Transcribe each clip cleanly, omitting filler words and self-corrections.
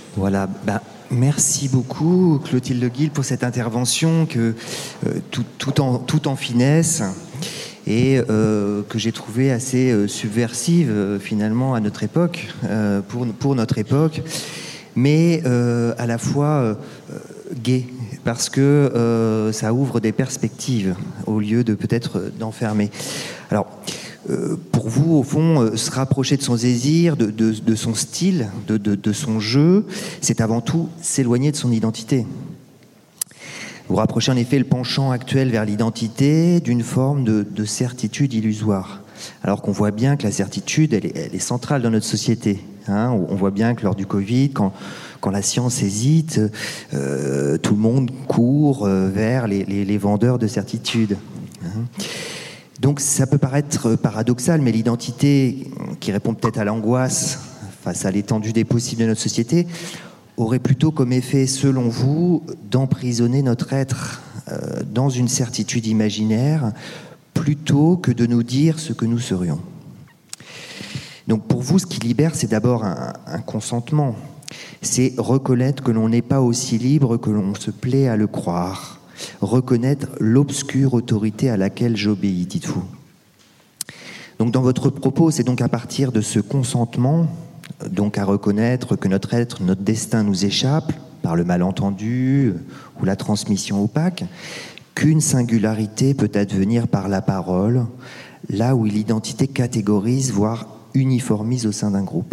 Voilà, merci beaucoup Clotilde Guil pour cette intervention tout en finesse et que j'ai trouvé assez subversive finalement à notre époque, pour notre époque, mais à la fois gaie, parce que ça ouvre des perspectives au lieu de peut-être d'enfermer. Alors, pour vous, au fond, se rapprocher de son désir, de son style, de son jeu, c'est avant tout s'éloigner de son identité. Vous rapprochez en effet le penchant actuel vers l'identité d'une forme de certitude illusoire. Alors qu'on voit bien que la certitude, elle est centrale dans notre société. Hein. On voit bien que lors du Covid, quand la science hésite, tout le monde court vers les vendeurs de certitude. Hein. Donc ça peut paraître paradoxal, mais l'identité, qui répond peut-être à l'angoisse face à l'étendue des possibles de notre société, aurait plutôt comme effet, selon vous, d'emprisonner notre être dans une certitude imaginaire, plutôt que de nous dire ce que nous serions. Donc pour vous, ce qui libère, c'est d'abord un consentement. C'est reconnaître que l'on n'est pas aussi libre que l'on se plaît à le croire. Reconnaître l'obscure autorité à laquelle j'obéis, dites-vous. Donc dans votre propos, c'est donc à partir de ce consentement, donc à reconnaître que notre être, notre destin nous échappe par le malentendu ou la transmission opaque, qu'une singularité peut advenir par la parole, là où l'identité catégorise, voire uniformise au sein d'un groupe.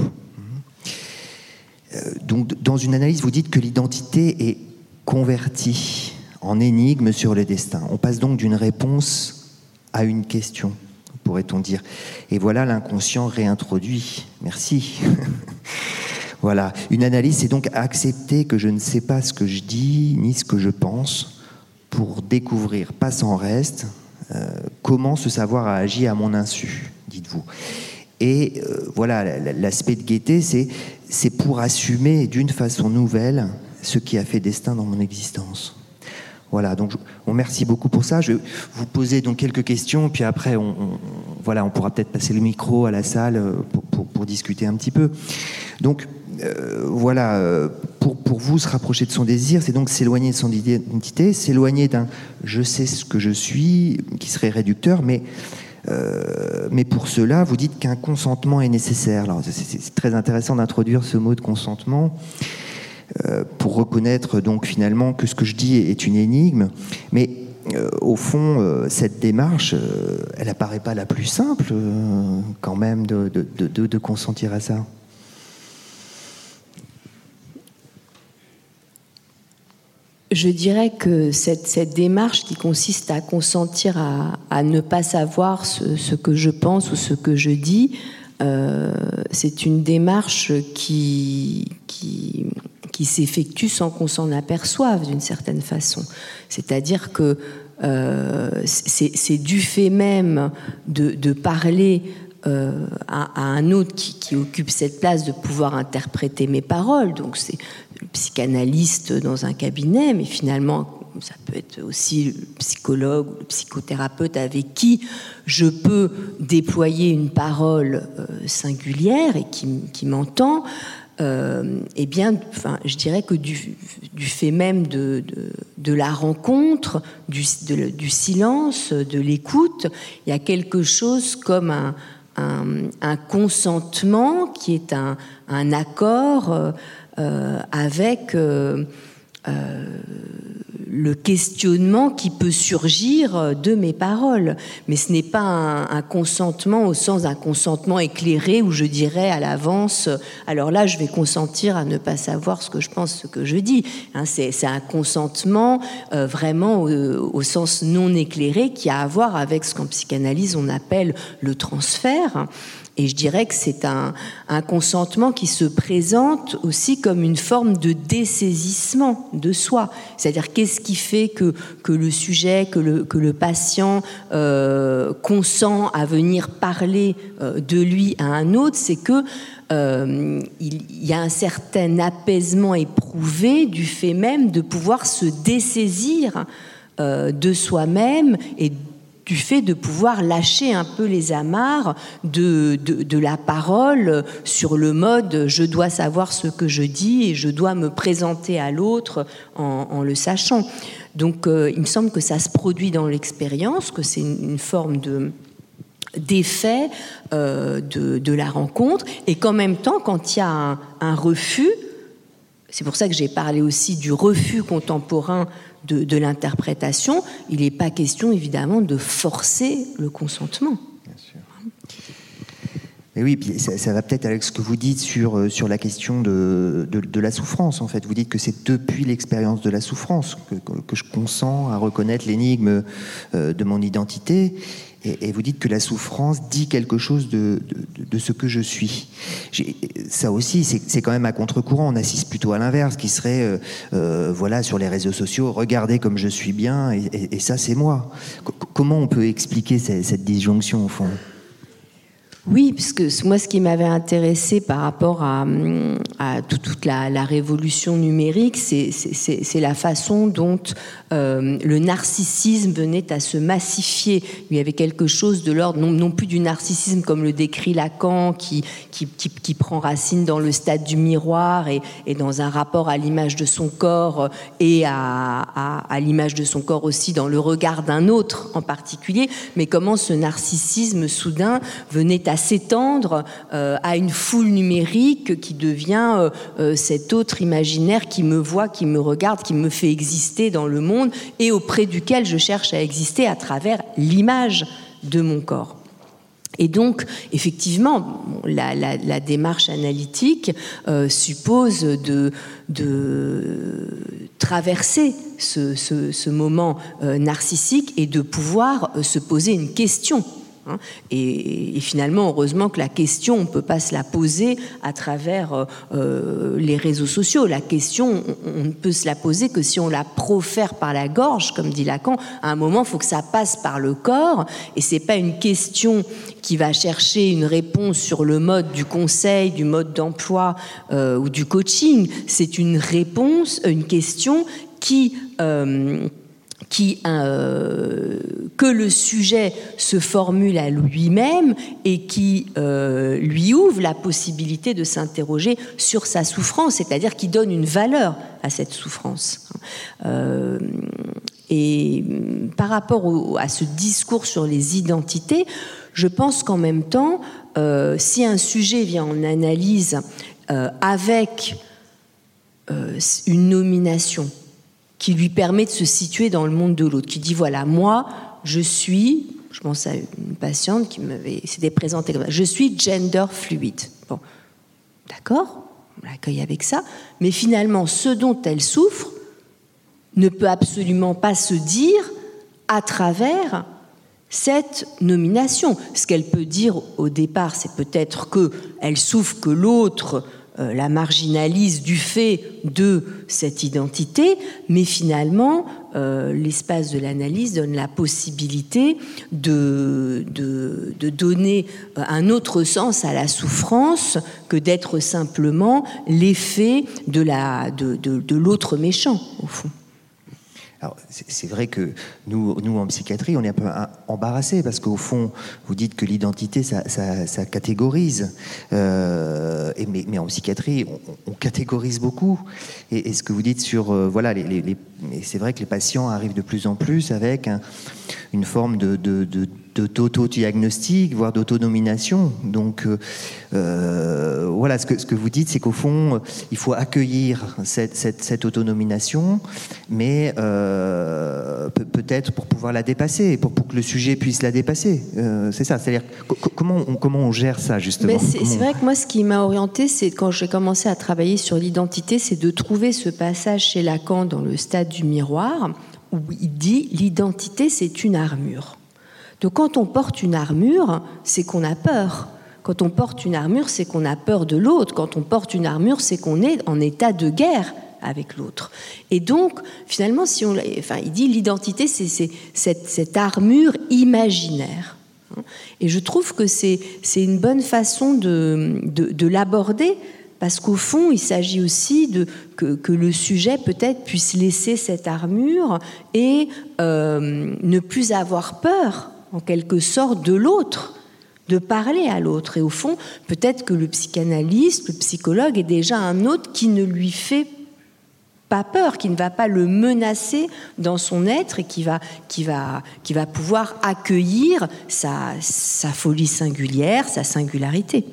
Donc dans une analyse, vous dites que l'identité est convertie en énigme sur le destin. On passe donc d'une réponse à une question, pourrait-on dire. Et voilà l'inconscient réintroduit. Merci. Voilà. Une analyse, c'est donc accepter que je ne sais pas ce que je dis, ni ce que je pense, pour découvrir, pas sans reste, comment ce savoir a agi à mon insu, dites-vous. Et voilà, l'aspect de gaieté, c'est pour assumer d'une façon nouvelle ce qui a fait destin dans mon existence. Voilà, donc on remercie beaucoup pour ça. Je vais vous poser donc quelques questions, puis après on pourra peut-être passer le micro à la salle pour discuter un petit peu. Donc pour vous, se rapprocher de son désir, c'est donc s'éloigner de son identité, s'éloigner d'un « je sais ce que je suis » qui serait réducteur, mais pour cela, vous dites qu'un consentement est nécessaire. Alors c'est très intéressant d'introduire ce mot de consentement. Pour reconnaître donc finalement que ce que je dis est une énigme, mais au fond cette démarche elle apparaît pas la plus simple quand même de consentir à ça. Je dirais que cette démarche qui consiste à consentir à ne pas savoir ce que je pense ou ce que je dis, c'est une démarche qui s'effectue sans qu'on s'en aperçoive d'une certaine façon. C'est-à-dire que c'est du fait même de parler à un autre qui occupe cette place de pouvoir interpréter mes paroles. Donc c'est le psychanalyste dans un cabinet, mais finalement ça peut être aussi le psychologue ou le psychothérapeute avec qui je peux déployer une parole singulière et qui m'entend. Eh bien, je dirais que du fait même de la rencontre, du silence, de l'écoute, il y a quelque chose comme un consentement qui est un accord avec le questionnement qui peut surgir de mes paroles. Mais ce n'est pas un consentement au sens d'un consentement éclairé où je dirais à l'avance alors là je vais consentir à ne pas savoir ce que je pense, ce que je dis. C'est un consentement vraiment au sens non éclairé qui a à voir avec ce qu'en psychanalyse on appelle le transfert. Et je dirais que c'est un consentement qui se présente aussi comme une forme de dessaisissement de soi. C'est-à-dire, qu'est-ce qui fait que le sujet, que le patient consent à venir parler de lui à un autre, c'est que il y a un certain apaisement éprouvé du fait même de pouvoir se dessaisir de soi-même et du fait de pouvoir lâcher un peu les amarres de la parole sur le mode « je dois savoir ce que je dis et je dois me présenter à l'autre en le sachant ». Donc il me semble que ça se produit dans l'expérience, que c'est une forme d'effet de la rencontre, et qu'en même temps, quand il y a un refus, c'est pour ça que j'ai parlé aussi du refus contemporain de l'interprétation, il n'est pas question évidemment de forcer le consentement. Bien sûr. Mais oui, puis ça va peut-être avec ce que vous dites sur la question de la souffrance, en fait. Vous dites que c'est depuis l'expérience de la souffrance que je consens à reconnaître l'énigme de mon identité. Et vous dites que la souffrance dit quelque chose de ce que je suis. Ça aussi, c'est quand même à contre-courant. On assiste plutôt à l'inverse, qui serait, voilà, sur les réseaux sociaux, regardez comme je suis bien, et ça, c'est moi. Comment on peut expliquer cette disjonction, au fond ? Oui, puisque moi, ce qui m'avait intéressé par rapport à toute la révolution numérique, c'est la façon dont le narcissisme venait à se massifier. Il y avait quelque chose de l'ordre, non plus du narcissisme comme le décrit Lacan, qui prend racine dans le stade du miroir et dans un rapport à l'image de son corps et à l'image de son corps aussi dans le regard d'un autre en particulier, mais comment ce narcissisme soudain venait à s'étendre à une foule numérique qui devient cet autre imaginaire qui me voit, qui me regarde, qui me fait exister dans le monde et auprès duquel je cherche à exister à travers l'image de mon corps. Et donc, effectivement, la démarche analytique suppose de traverser ce moment narcissique et de pouvoir se poser une question. Et finalement, heureusement que la question, on ne peut pas se la poser à travers les réseaux sociaux. La question, on ne peut se la poser que si on la profère par la gorge, comme dit Lacan. À un moment, il faut que ça passe par le corps. Et ce n'est pas une question qui va chercher une réponse sur le mode du conseil, du mode d'emploi ou du coaching. C'est une réponse, une question que le sujet se formule à lui-même et qui lui ouvre la possibilité de s'interroger sur sa souffrance, c'est-à-dire qui donne une valeur à cette souffrance. Et par rapport à ce discours sur les identités, je pense qu'en même temps, si un sujet vient en analyse avec une nomination qui lui permet de se situer dans le monde de l'autre, qui dit voilà, moi, je pense à une patiente qui s'était présentée comme ça, je suis gender fluide. Bon, d'accord, on l'accueille avec ça, mais finalement, ce dont elle souffre ne peut absolument pas se dire à travers cette nomination. Ce qu'elle peut dire au départ, c'est peut-être qu'elle souffre que l'autre la marginalise du fait de cette identité, mais finalement, l'espace de l'analyse donne la possibilité de donner un autre sens à la souffrance que d'être simplement l'effet de l'autre méchant, au fond. Alors, c'est vrai que nous en psychiatrie, on est un peu embarrassés parce qu'au fond, vous dites que l'identité, ça catégorise. Mais en psychiatrie, on catégorise beaucoup. Et ce que vous dites sur... voilà, c'est vrai que les patients arrivent de plus en plus avec une forme d'auto-diagnostic, voire d'autonomination. Donc, voilà, ce que vous dites, c'est qu'au fond, il faut accueillir cette autonomination, mais peut-être pour pouvoir la dépasser, pour que le sujet puisse la dépasser. C'est ça, c'est-à-dire, comment on gère ça, justement ? C'est vrai que moi, ce qui m'a orientée, c'est quand j'ai commencé à travailler sur l'identité, c'est de trouver ce passage chez Lacan dans le stade du miroir, où il dit « l'identité, c'est une armure ». Donc quand on porte une armure, c'est qu'on a peur. Quand on porte une armure, c'est qu'on a peur de l'autre. Quand on porte une armure, c'est qu'on est en état de guerre avec l'autre. Et donc, finalement, il dit l'identité, c'est cette armure imaginaire. Et je trouve que c'est une bonne façon de l'aborder, parce qu'au fond, il s'agit aussi que le sujet peut-être puisse laisser cette armure et ne plus avoir peur en quelque sorte, de l'autre, de parler à l'autre. Et au fond, peut-être que le psychanalyste, le psychologue est déjà un autre qui ne lui fait pas peur, qui ne va pas le menacer dans son être et qui va pouvoir accueillir sa folie singulière, sa singularité.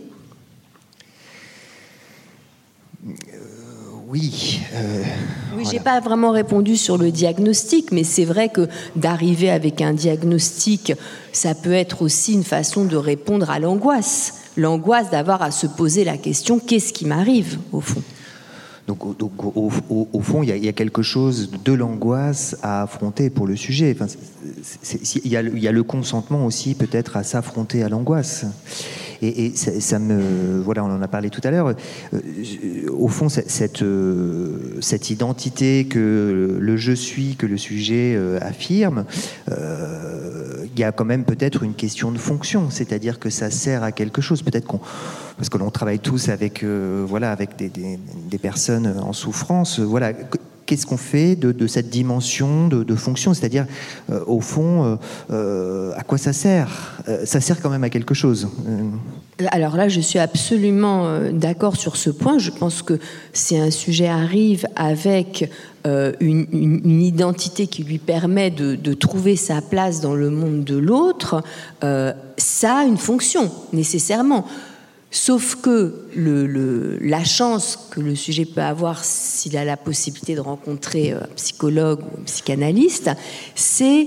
Oui. Oui, j'ai pas vraiment répondu sur le diagnostic, mais c'est vrai que d'arriver avec un diagnostic, ça peut être aussi une façon de répondre à l'angoisse. L'angoisse d'avoir à se poser la question, qu'est-ce qui m'arrive, au fond ? Donc au fond, il y a quelque chose de l'angoisse à affronter pour le sujet. Enfin, il y a le consentement aussi peut-être à s'affronter à l'angoisse. Et ça me... Voilà, on en a parlé tout à l'heure. Au fond, cette identité que le je suis, que le sujet affirme, il y a quand même peut-être une question de fonction. C'est-à-dire que ça sert à quelque chose. Peut-être parce que l'on travaille tous avec, avec des personnes en souffrance. Voilà. Qu'est-ce qu'on fait de cette dimension de fonction ? C'est-à-dire, au fond, à quoi ça sert ? Ça sert quand même à quelque chose. Alors là, je suis absolument d'accord sur ce point. Je pense que si un sujet arrive avec une identité qui lui permet de trouver sa place dans le monde de l'autre, ça a une fonction, nécessairement. Sauf que la chance que le sujet peut avoir s'il a la possibilité de rencontrer un psychologue ou un psychanalyste, c'est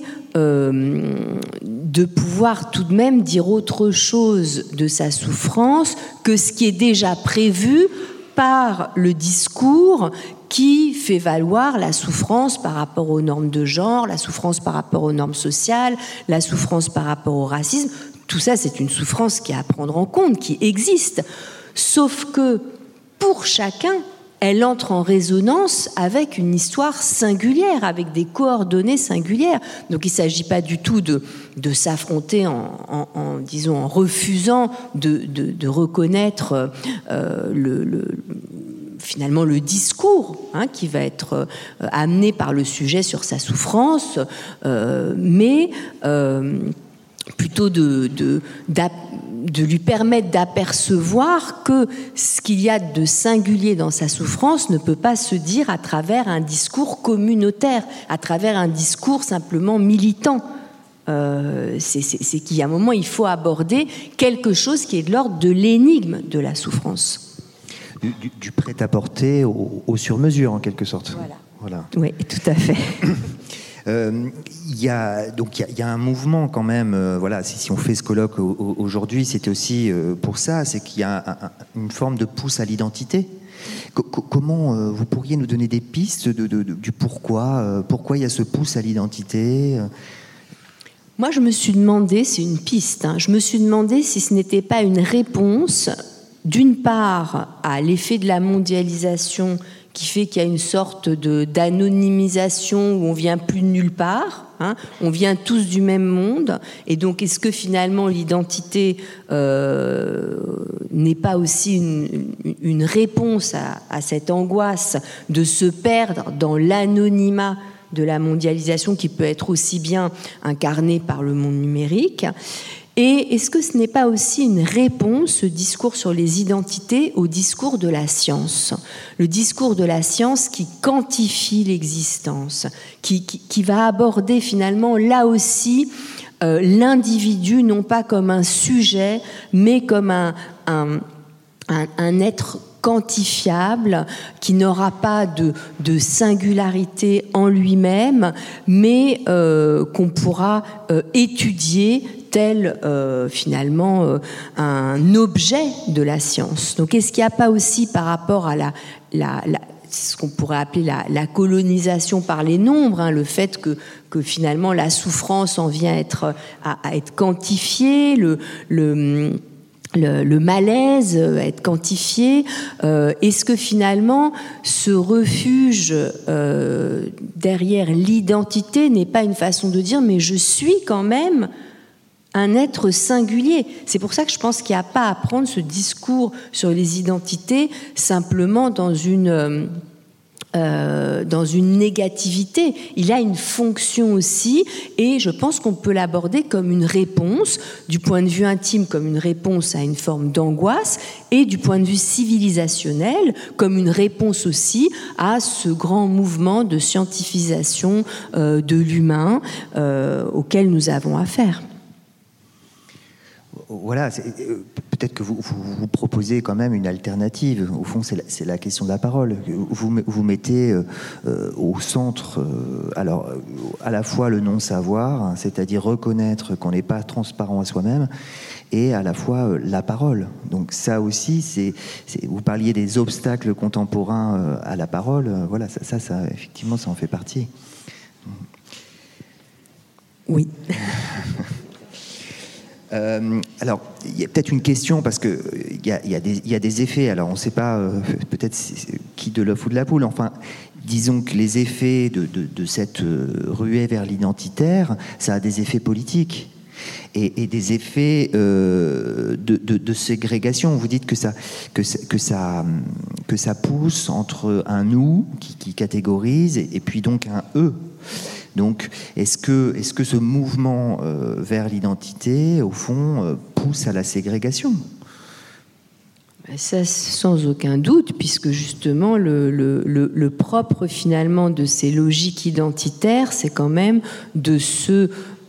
de pouvoir tout de même dire autre chose de sa souffrance que ce qui est déjà prévu par le discours qui fait valoir la souffrance par rapport aux normes de genre, la souffrance par rapport aux normes sociales, la souffrance par rapport au racisme. Tout ça, c'est une souffrance qui est à prendre en compte, qui existe. Sauf que, pour chacun, elle entre en résonance avec une histoire singulière, avec des coordonnées singulières. Donc il ne s'agit pas du tout de s'affronter en refusant de reconnaître finalement le discours qui va être amené par le sujet sur sa souffrance, mais plutôt de lui permettre d'apercevoir que ce qu'il y a de singulier dans sa souffrance ne peut pas se dire à travers un discours communautaire, à travers un discours simplement militant. C'est qu'il y a un moment, il faut aborder quelque chose qui est de l'ordre de l'énigme de la souffrance. Du prêt-à-porter au sur-mesure, en quelque sorte. Voilà. Oui, tout à fait. Il y a un mouvement quand même, si on fait ce colloque aujourd'hui, c'était aussi pour ça, c'est qu'il y a une forme de pousse à l'identité. Comment vous pourriez nous donner des pistes du pourquoi il y a ce pousse à l'identité ? Moi, je me suis demandé, c'est une piste, je me suis demandé si ce n'était pas une réponse, d'une part, à l'effet de la mondialisation qui fait qu'il y a une sorte d'anonymisation où on vient plus de nulle part, on vient tous du même monde, et donc est-ce que finalement l'identité n'est pas aussi une réponse à cette angoisse de se perdre dans l'anonymat de la mondialisation qui peut être aussi bien incarné par le monde numérique ? Et est-ce que ce n'est pas aussi une réponse, ce discours sur les identités, au discours de la science ? Le discours de la science qui quantifie l'existence, qui va aborder finalement là aussi l'individu non pas comme un sujet, mais comme un être quantifiable, qui n'aura pas de singularité en lui-même, mais qu'on pourra étudier tel finalement un objet de la science. Donc est-ce qu'il n'y a pas aussi par rapport à ce qu'on pourrait appeler la colonisation par les nombres, le fait que finalement la souffrance en vient à être quantifiée, le malaise être quantifié, est-ce que finalement ce refuge derrière l'identité n'est pas une façon de dire mais je suis quand même un être singulier. C'est pour ça que je pense qu'il n'y a pas à prendre ce discours sur les identités simplement dans une dans une négativité. Il a une fonction aussi, et je pense qu'on peut l'aborder comme une réponse, du point de vue intime, comme une réponse à une forme d'angoisse, et du point de vue civilisationnel, comme une réponse aussi à ce grand mouvement de scientifisation de l'humain auquel nous avons affaire. Voilà, peut-être que vous proposez quand même une alternative. Au fond, c'est la question de la parole. Vous mettez au centre, alors, à la fois le non-savoir, hein, c'est-à-dire reconnaître qu'on n'est pas transparent à soi-même, et à la fois la parole. Donc ça aussi, vous parliez des obstacles contemporains à la parole. Voilà, ça, effectivement, ça en fait partie. Oui. Alors, il y a peut-être une question, parce qu'il y a des effets. Alors, on ne sait pas peut-être qui de l'œuf ou de la poule. Enfin, disons que les effets de cette ruée vers l'identitaire, ça a des effets politiques et des effets de ségrégation. Vous dites que ça pousse entre un nous qui catégorise et puis donc un eux. Donc, est-ce que ce mouvement vers l'identité, au fond, pousse à la ségrégation ? Ça, sans aucun doute, puisque justement, le propre, finalement, de ces logiques identitaires, c'est quand même de se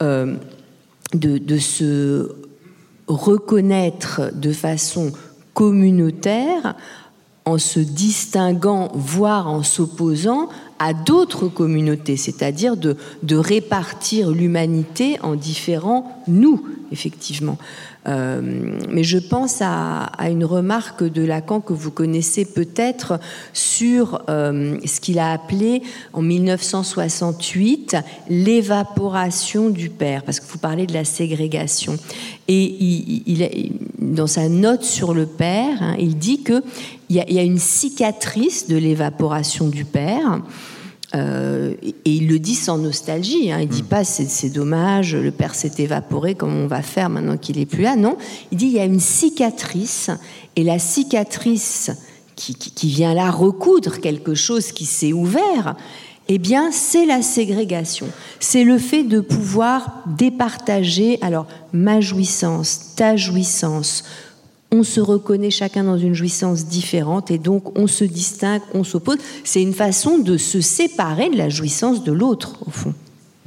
reconnaître de façon communautaire, en se distinguant, voire en s'opposant à d'autres communautés, c'est-à-dire de répartir l'humanité en différents nous, effectivement. Mais je pense à une remarque de Lacan que vous connaissez peut-être sur ce qu'il a appelé en 1968 l'évaporation du père, parce que vous parlez de la ségrégation. Et dans sa note sur le père, hein, il dit qu'il y a une cicatrice de l'évaporation du père. Et il le dit sans nostalgie, hein. Il ne dit pas c'est dommage, le père s'est évaporé, comment on va faire maintenant qu'il n'est plus là. Non, il dit il y a une cicatrice, et la cicatrice qui vient là recoudre quelque chose qui s'est ouvert, eh bien c'est la ségrégation. C'est le fait de pouvoir départager, alors ma jouissance, ta jouissance. On se reconnaît chacun dans une jouissance différente et donc on se distingue, on s'oppose. C'est une façon de se séparer de la jouissance de l'autre, au fond.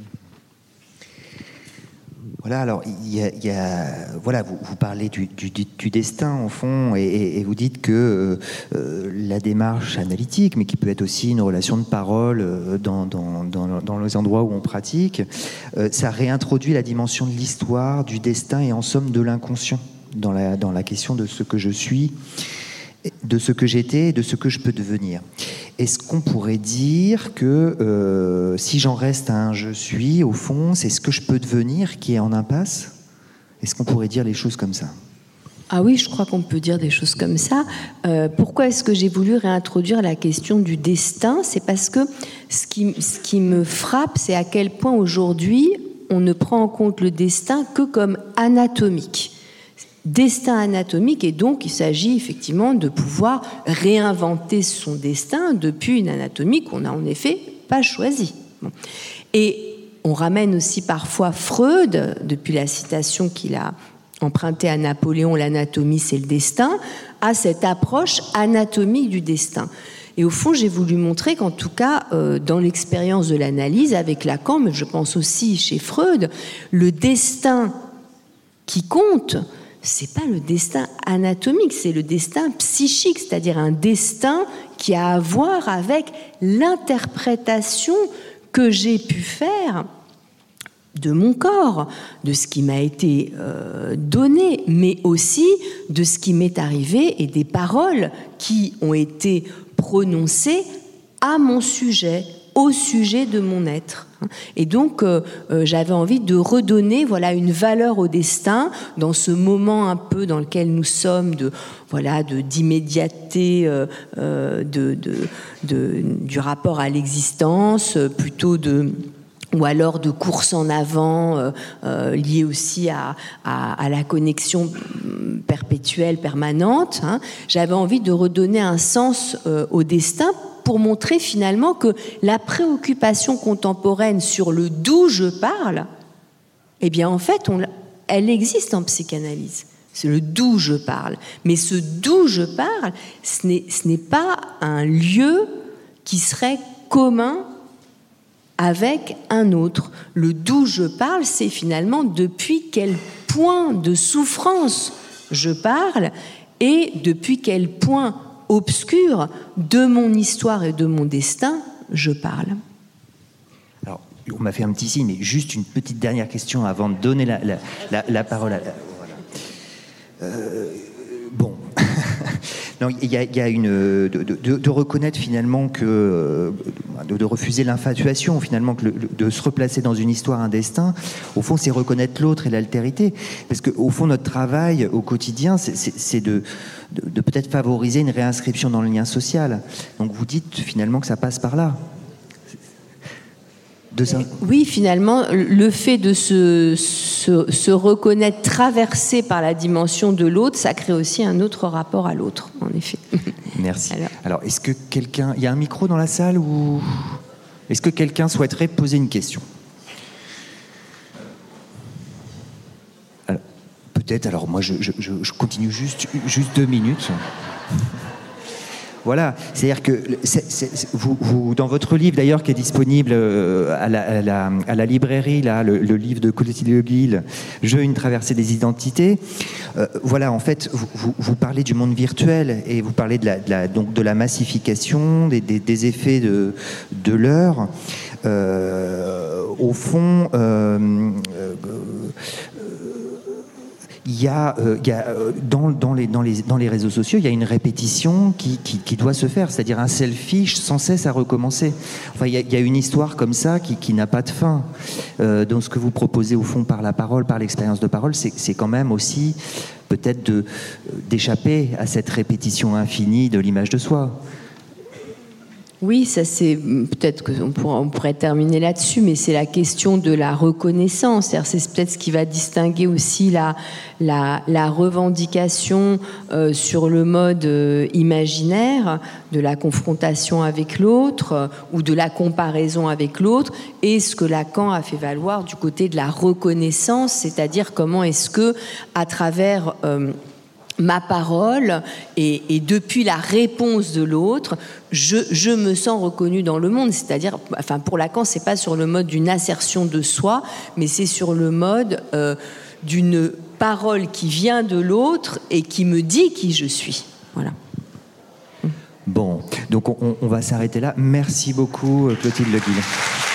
Voilà, alors voilà, vous parlez du destin, au fond, et vous dites que la démarche analytique, mais qui peut être aussi une relation de parole dans les endroits où on pratique, ça réintroduit la dimension de l'histoire, du destin et en somme de l'inconscient. Dans la question de ce que je suis, de ce que j'étais et de ce que je peux devenir. Est-ce qu'on pourrait dire que si j'en reste à un je suis, au fond, c'est ce que je peux devenir qui est en impasse ? Est-ce qu'on pourrait dire les choses comme ça ? Ah oui, je crois qu'on peut dire des choses comme ça. Pourquoi est-ce que j'ai voulu réintroduire la question du destin ? C'est parce que ce qui me frappe, c'est à quel point aujourd'hui on ne prend en compte le destin que comme anatomique. Destin anatomique, et donc il s'agit effectivement de pouvoir réinventer son destin depuis une anatomie qu'on n'a en effet pas choisie. Et on ramène aussi parfois Freud, depuis la citation qu'il a empruntée à Napoléon, l'anatomie c'est le destin, à cette approche anatomique du destin. Et au fond, j'ai voulu montrer qu'en tout cas, dans l'expérience de l'analyse avec Lacan, mais je pense aussi chez Freud, le destin qui compte, c'est pas le destin anatomique, c'est le destin psychique, c'est-à-dire un destin qui a à voir avec l'interprétation que j'ai pu faire de mon corps, de ce qui m'a été donné, mais aussi de ce qui m'est arrivé et des paroles qui ont été prononcées à mon sujet, au sujet de mon être. Et donc, j'avais envie de redonner une valeur au destin dans ce moment un peu dans lequel nous sommes d'immédiateté du rapport à l'existence, plutôt ou alors de course en avant, liée aussi à la connexion perpétuelle, permanente. J'avais envie de redonner un sens au destin pour montrer finalement que la préoccupation contemporaine sur le d'où je parle, eh bien en fait, elle existe en psychanalyse. C'est le d'où je parle. Mais ce d'où je parle, ce n'est pas un lieu qui serait commun avec un autre. Le d'où je parle, c'est finalement depuis quel point de souffrance je parle et depuis quel point obscur de mon histoire et de mon destin je parle. Alors, on m'a fait un petit signe, mais juste une petite dernière question avant de donner la parole à... Voilà. Bon... Non, il y a une de reconnaître finalement que de refuser l'infatuation finalement, que de se replacer dans une histoire, un destin. Au fond, c'est reconnaître l'autre et l'altérité, parce que au fond, notre travail au quotidien, c'est de peut-être favoriser une réinscription dans le lien social. Donc, vous dites finalement que ça passe par là. Oui, finalement, le fait de se reconnaître traversé par la dimension de l'autre, ça crée aussi un autre rapport à l'autre, en effet. Merci. Alors, est-ce que quelqu'un... Il y a un micro dans la salle ou... Est-ce que quelqu'un souhaiterait poser une question ? Alors, peut-être, alors moi, je continue juste 2 minutes. Voilà, c'est-à-dire que vous, dans votre livre d'ailleurs qui est disponible à la librairie, là, le livre de Clotilde Le Guil, Je, une traversée des identités, voilà, en fait, vous parlez du monde virtuel et vous parlez donc de la massification, des effets de l'heure. Au fond, il y a dans les réseaux sociaux, il y a une répétition qui doit se faire, c'est-à-dire un selfie sans cesse à recommencer. Enfin, il y a une histoire comme ça qui n'a pas de fin. Donc, ce que vous proposez au fond par la parole, par l'expérience de parole, c'est quand même aussi peut-être d'échapper à cette répétition infinie de l'image de soi. Oui, ça c'est peut-être qu'on pourrait terminer là-dessus, mais c'est la question de la reconnaissance. C'est peut-être ce qui va distinguer aussi la revendication sur le mode imaginaire de la confrontation avec l'autre ou de la comparaison avec l'autre, et ce que Lacan a fait valoir du côté de la reconnaissance, c'est-à-dire comment est-ce que à travers ma parole et depuis la réponse de l'autre, je me sens reconnue dans le monde. C'est-à-dire, enfin, pour Lacan, c'est pas sur le mode d'une assertion de soi, mais c'est sur le mode d'une parole qui vient de l'autre et qui me dit qui je suis. Voilà. Bon, donc on va s'arrêter là. Merci beaucoup, Clotilde Le Guil.